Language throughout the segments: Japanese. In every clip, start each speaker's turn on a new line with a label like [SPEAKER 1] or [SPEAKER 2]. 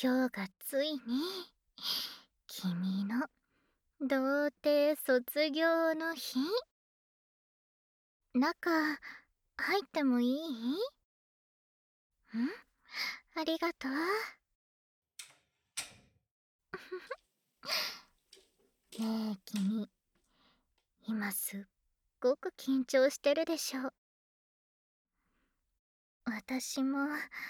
[SPEAKER 1] 今日がついに君の童貞卒業の日。中入ってもいい？ありがとう。ねえ君、今すっごく緊張してるでしょ。私も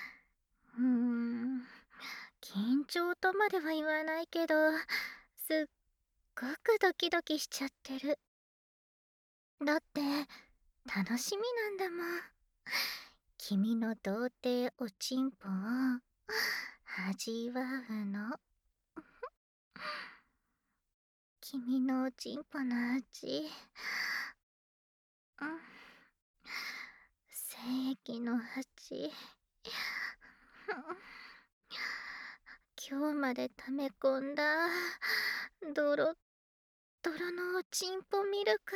[SPEAKER 1] 緊張とまでは言わないけど、すっごくドキドキしちゃってる。だって楽しみなんだもん。君の童貞おちんぽを味わうの。君のおちんぽの味、精液の味、今日まで溜め込んだドロッドロのおちんぽミルク、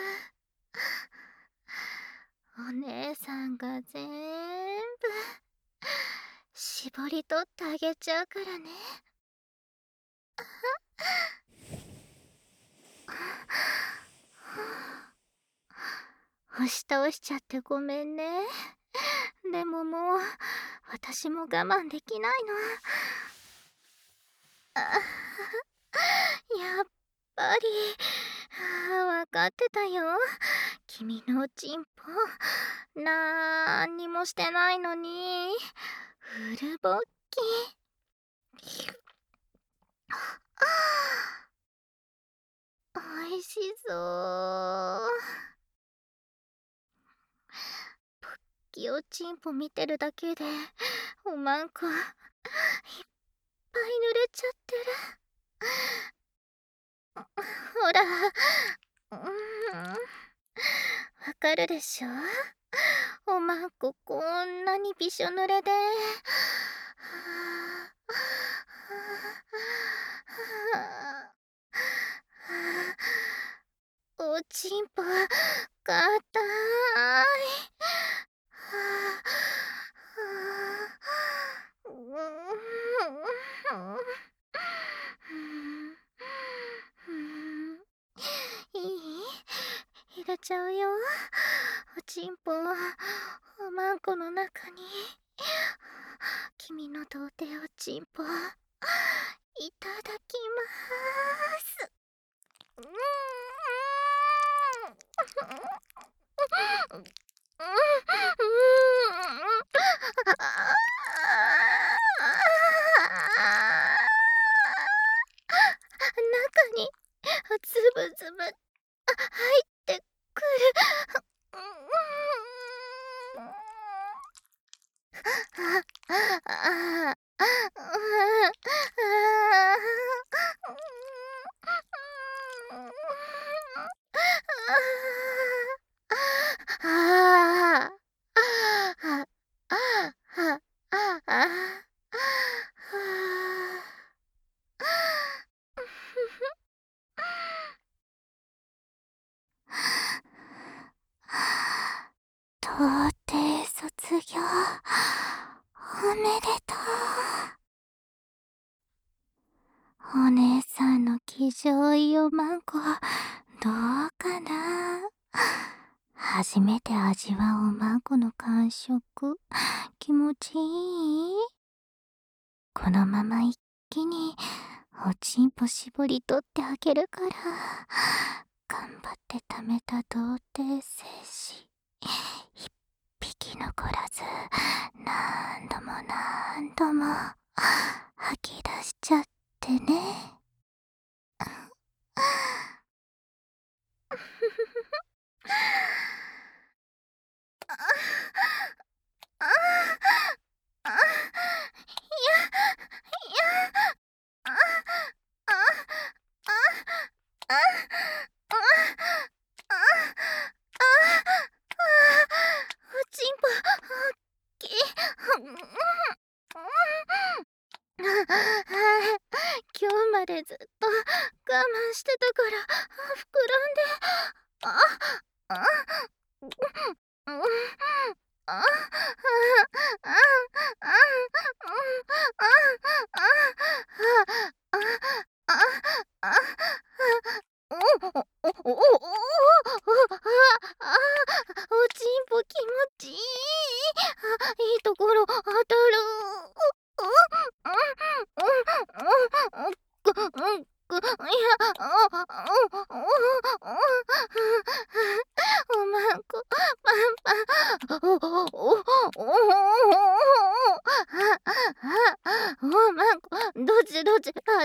[SPEAKER 1] お姉さんが全部絞り取ってあげちゃうからね。押し倒しちゃってごめんね。でももう私も我慢できないの。やっぱり分かってたよ。君のおちんぽなんにもしてないのにフルボッキ。おいしそう。ポッキおちんぽ見てるだけでおまんこいっぱい濡れちゃってる。ほら、わかるでしょ？おまんここんなにびしょ濡れで。おちんぽかたい。いい？入れちゃうよ。おちんぽおまんこの中に。君の童貞おちんぽいただきます。中につぶつぶ入ってくる。童貞卒業おめでとう。お姉さんの気丈いおまんこどうかな。初めて味わうおまんこの感触気持ちいい？このまま一気におちんぽ絞り取ってあげるから、頑張って貯めた童貞精子一匹残らず何度も何度も吐き出しちゃってね。おちんぽおっきい。今日までずっと我慢してたから膨らんで。 あ、あ、おおおおおおおちんぽ気持ちいい。いいところ当たる。おまんこパンパン。おまんこどちどち止まんない。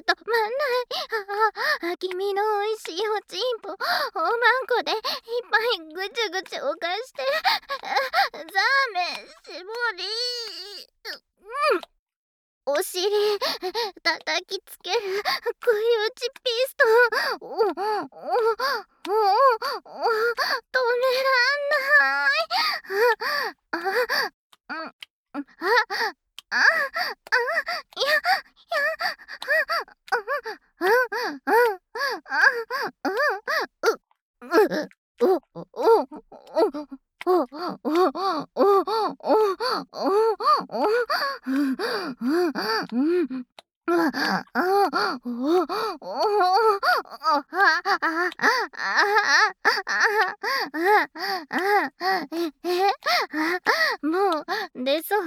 [SPEAKER 1] 君のおいしいおちんぽおまんこでいっぱいぐちゅぐちゅおかしてザーメンしぼりお尻叩きつける食い打ちピストン止めらんないあああいやもう出そう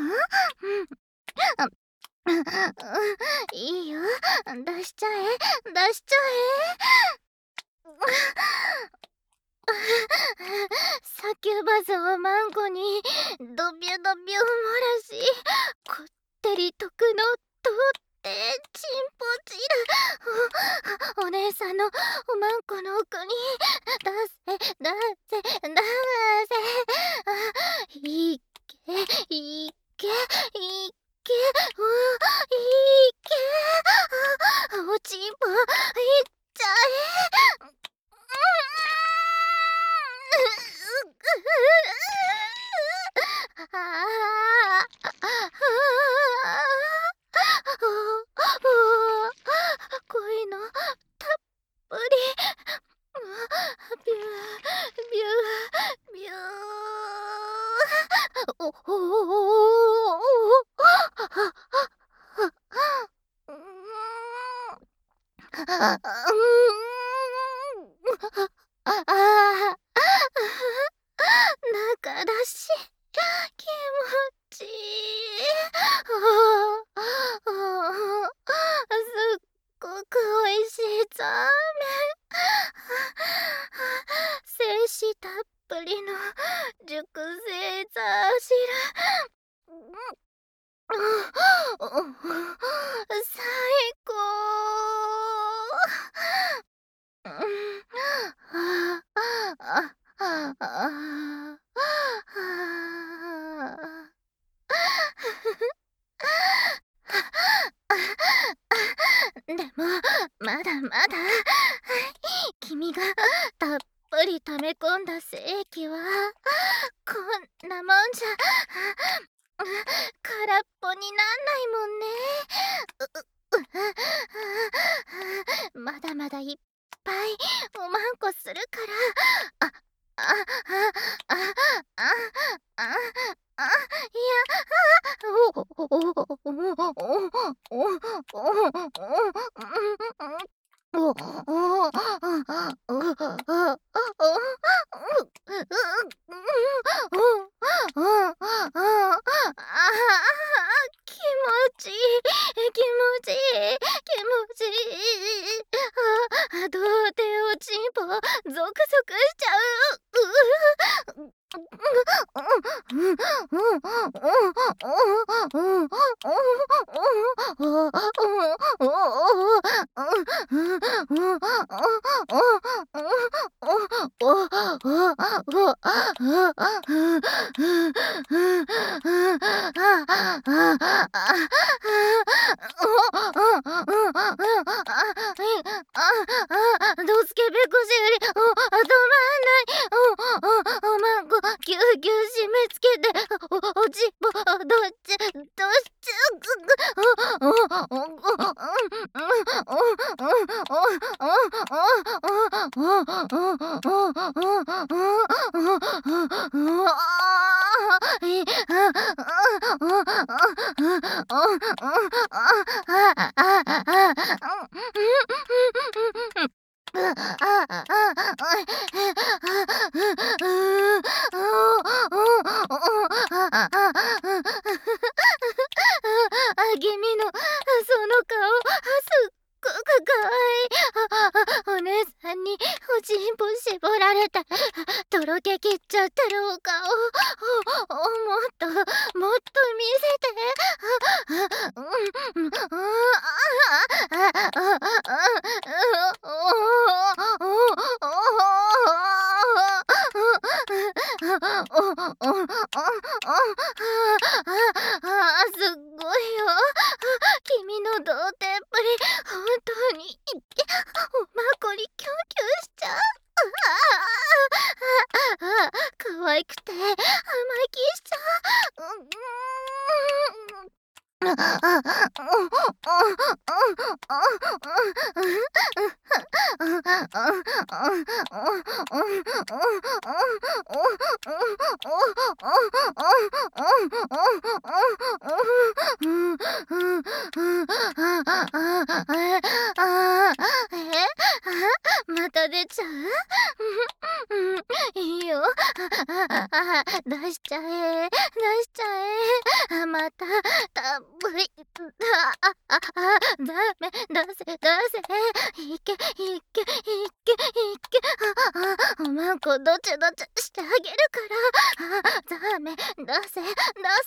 [SPEAKER 1] いいよ出しちゃえ出しちゃえサキュバスをマンコにドビュドビュ漏らしこってりとくのとってチンポチルお姉さんのおまんこの奥に出せ出せ出せいけいけいけいけおちんぽいっちゃえ恋のたっぷりビュービュービューお中だし気持ちいいすっごくおいしいザーメン精子たっぷりの熟成ザー汁最高でもまだまだ君がたっぷり溜め込んだ精液はこんなもんじゃ空っぽになんないもんねまだまだいっぱいおまんこするからああああああい気持ちいい気持ちいい気持ちいい童貞おちんぽゾクゾクしちゃうどすけべこしより止まんないおまんこぎゅうぎゅう締め付けておちんぽどっち君のその顔、すっごくかわいい。お姉さんにおちんぽ絞られてとろけきっちゃってるお顔、もっともっと見せて。すっごいよ。君の童貞っぷり、本当におまこにキュンキュンしちゃう。可愛くて甘えきしちゃう。また出ちゃう。いいよ。出しちゃえ、出しちゃえ。またたっぷり。ダメ、出せ、出せ。いけ、いけ、いけ、いけ。おまんこどちどちしてあげるから。ダメ、出せ、出せ。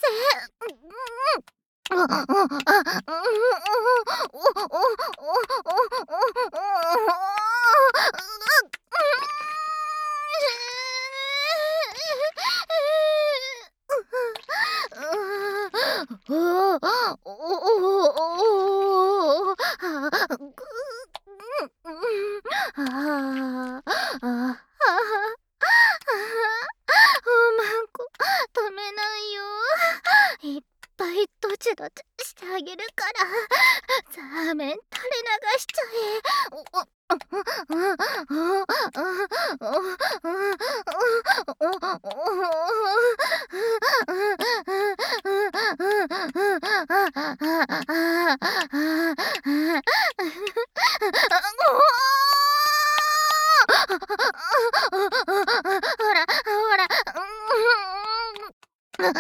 [SPEAKER 1] おまんこ止めないよ。いっぱいどちどちしてあげるから。ザーメン垂れ流しちゃほらほら。どう？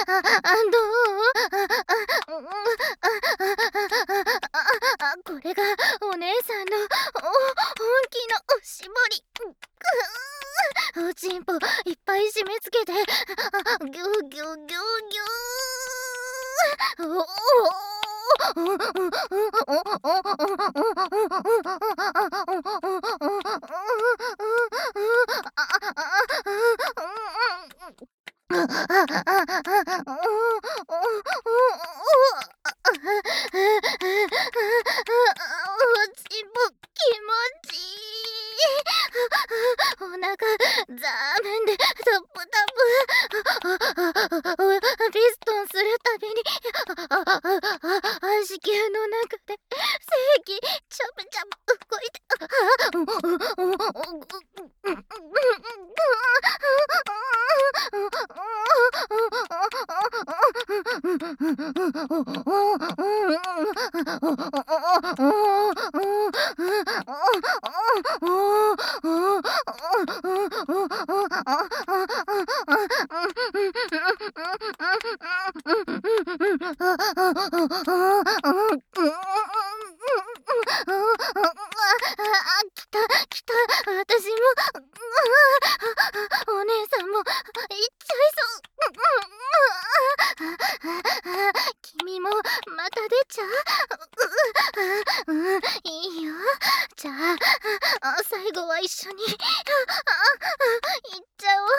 [SPEAKER 1] これがお姉さんの本気のおしぼり。おちんぽいっぱい締め付けてギュギュギュギュギュ。おちんぽ気持ちいい。お腹ザーメンでタップタプ。ピストンするたびに子宮の中で精液チャプチャプ動いて。来た来た。私もお姉さんも行っちゃいそう。君もまた出ちゃう。いいよ。じゃあ最後は一緒に行っちゃおう。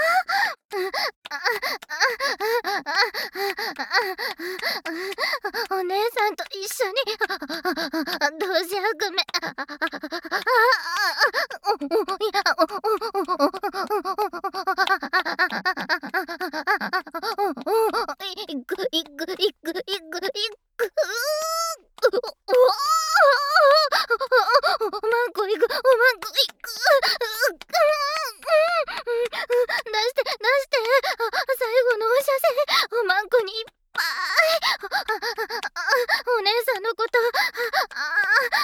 [SPEAKER 1] お姉さんと一緒にどうしよう。ごめん。いくいくいくいくいく。おまんこいく、おまんこいく。出して出して。最後のお射精、おまんこにいっぱい。お姉さんのこと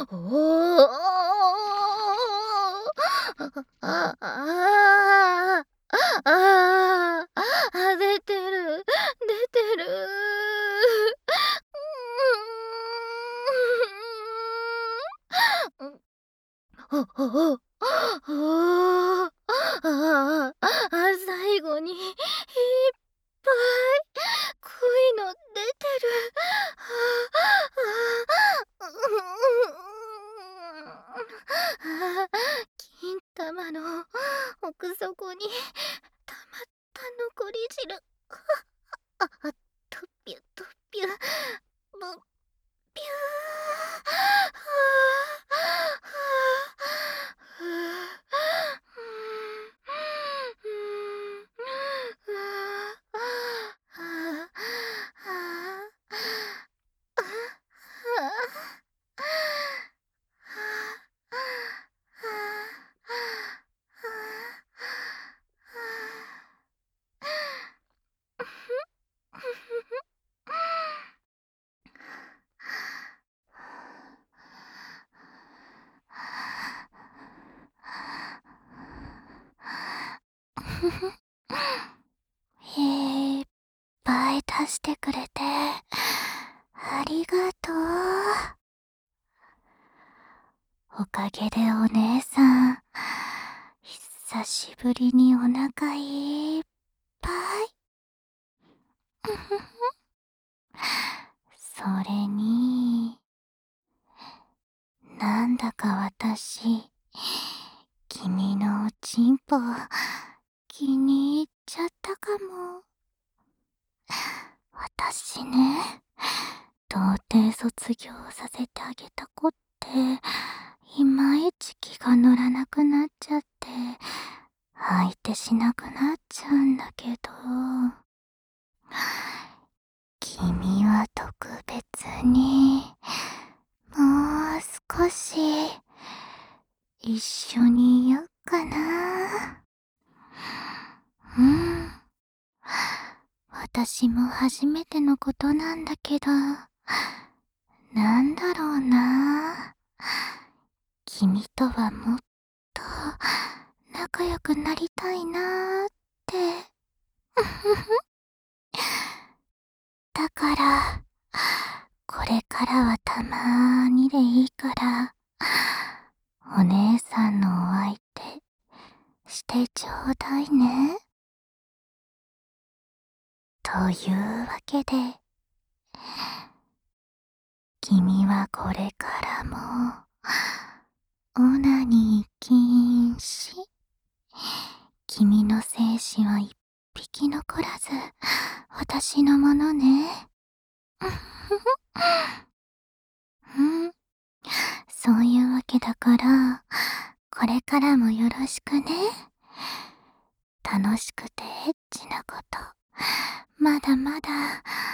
[SPEAKER 1] おお。ああ、ああ、出てる、出てる。うん。あ、ああ、ああ、ああ、最後にいっぱい濃いの出てる。ああ、ああ、金玉の奥底に溜まった残り汁。トピュトピュ、ブピュー。いっぱい出してくれてありがとう。おかげでお姉さん、久しぶりにお腹いっぱい。それに、なんだか私、君のおちんぽ気に入っちゃったかも。私ね、童貞卒業させてあげた子って、いまいち気が乗らなくなっちゃって、相手しなくなっちゃうんだけど、君は特別に、もう少し、一緒にいよっかな。うん。私も初めてのことなんだけど、なんだろうな。君とはもっと仲良くなりたいなーって。だから、これからはたまーにでいいから、お姉さんのお相手してちょうだいね。というわけで、君はこれからも、オナニー禁止。君の精子は一匹残らず、私のものね。うん。そういうわけだから、これからもよろしくね。楽しくてエッチなこと、まだまだ